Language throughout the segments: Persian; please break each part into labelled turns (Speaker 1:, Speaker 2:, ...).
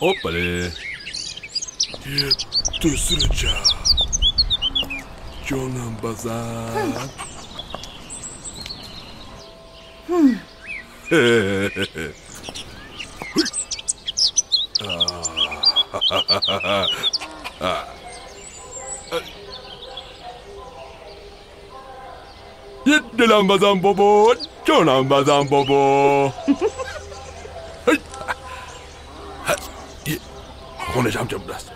Speaker 1: Hoppale. Dusruca. Canım bazar. Dilan bazan bobo. Canım bazan bobo. konuşacağım biraz.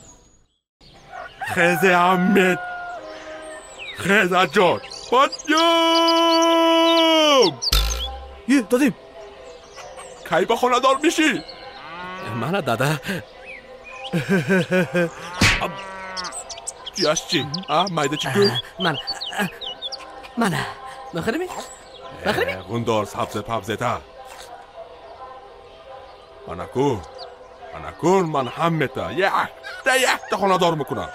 Speaker 1: خیزه احمد خیزه جان بادیوم
Speaker 2: یه دادیم
Speaker 1: کی با خونه دار میشی؟
Speaker 2: منه داده
Speaker 1: چیاش چی؟ مایده چی گو؟
Speaker 2: منه بخیری می؟
Speaker 1: غندار سبزه پبزه تا منکون من همه تا یک تا خونه دار میکنم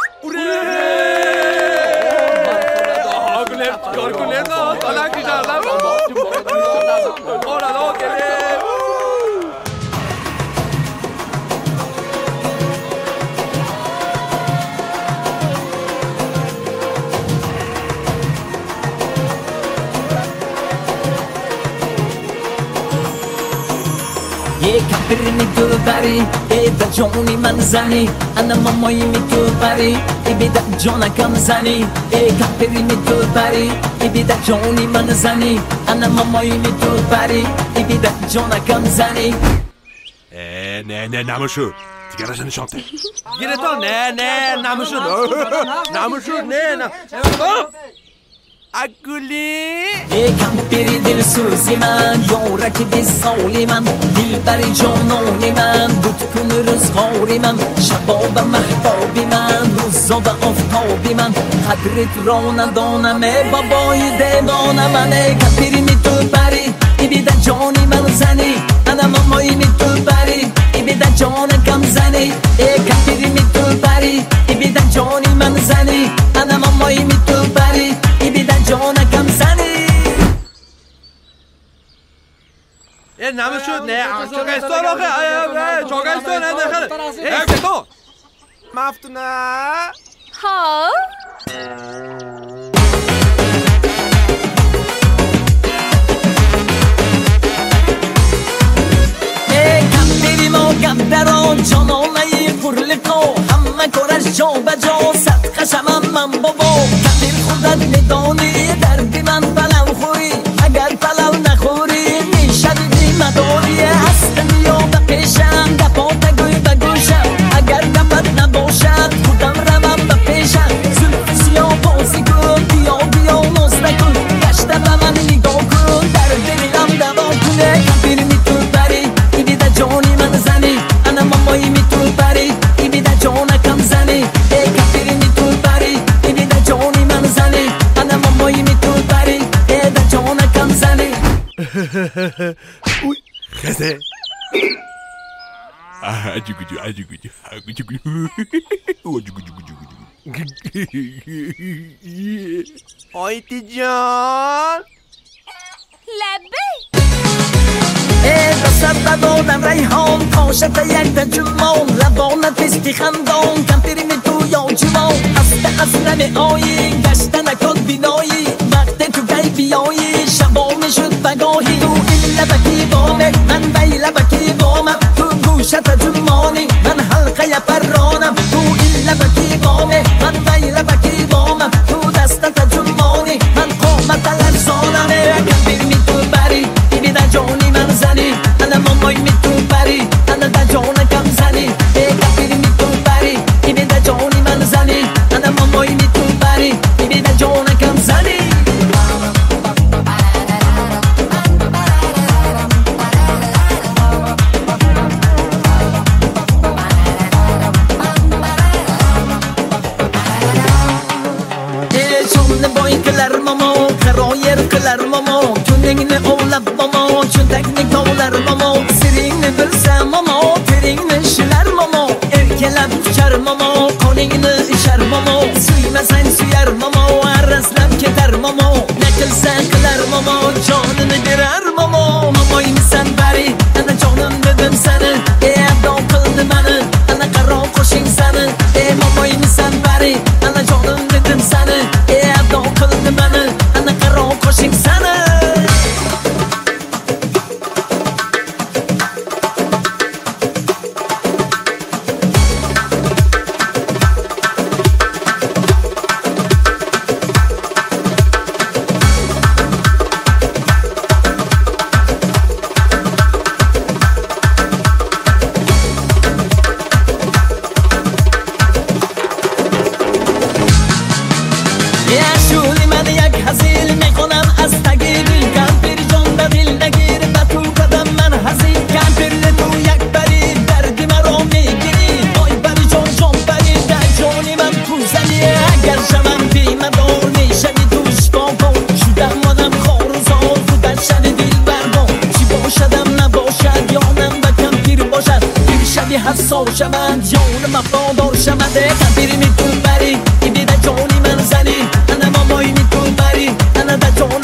Speaker 3: کپری می‌دوبری ایده جونی من زنی انا مامایی می‌دوبری ایده جونا کم زنی کپری می‌دوبری ایده جونی من زنی انا مامایی می‌دوبری ایده جونا کم زنی
Speaker 1: نه نموشو دیگه رشن شانته
Speaker 2: گیره تا نه نموشو نه اگولی
Speaker 3: کپری دل سوزی من یورکی بی سالی من دل بری جانانی من بود کن روزگاری من شباب محبابی من روزا و آفتابی من قدرت را ندانم بابای دیوانه منه کپری می تو بری ای بیده جانی من زنی انا مامایی می تو بری ای بیده جان کم زنی کپری می تو بری ای بیده جانی من زنی انا مامایی می تو بری ای بیده جان کم زنی
Speaker 2: نمشود نه چاگستان آخه چاگستان نه تو مفتونه
Speaker 4: ها
Speaker 3: گبدران جانانه فرلقا همه کارش جا بجا صدقشم من بابا کبیر خودت میدانی دردی من پلو خوری اگر پلو نخوری میشدیدی مداری هستم یا به پیشم دپات گوی به گوشم اگر دپت نباشد خودم روم به پیشم زلف سیاه بازی کن بیا ناز نکن گشته به من نگاه کن درد دلم دوا کنه کبیر میتو بری ای بیده جانی من زنی انا مامایی میتو بری ای بیده جانا کم زنی کبیر میتو بری ای بیده جانی من زنی انا مامایی میتو بری ای بیده جانا کم زنی
Speaker 1: اوی خزه
Speaker 2: آیتی جان
Speaker 4: لبه
Speaker 3: دستت دادم ریحان کاشت یک تجمال لبانت پیستی خندان کمپیری می تو یا جوان از نمی آیی گشته نکن بینایی وقت تو گی بیایی شبا می شد بگاهی تو این لبکی بامه من بی لبکی بامم تو گوشت جمانی من حلقه پرانم تو این لبکی بامه من بی لبکی بامم تو دستت جمانی من قامت لرزانم کمپیری می تو بری ای بیده جانی من زنی انا مامایی می تو بری انا ده جان کم زنی کپیری می تو بری ای بیده جانی من زنی انا مامایی می تو بری ای بیده جان کم زنی چون بای کلر ماما خرایر کلر ماما کنین اولب ماما چون تکنیک اولر ماما سرین برسه ماما ترین شلر ماما ارکلب چر ماما کنین شر ماما سوی مسن سویر ماما عرسلم که در ماما نکل سکلر ماما جانم درر ماما مامایی میسن بری انا جانم بدم سنه ابدا کل بی حساس شوند جان مفادار شمده تبیری میتون بری ای بیده جانی من زنی انا مامایی میتون بری انا ده جان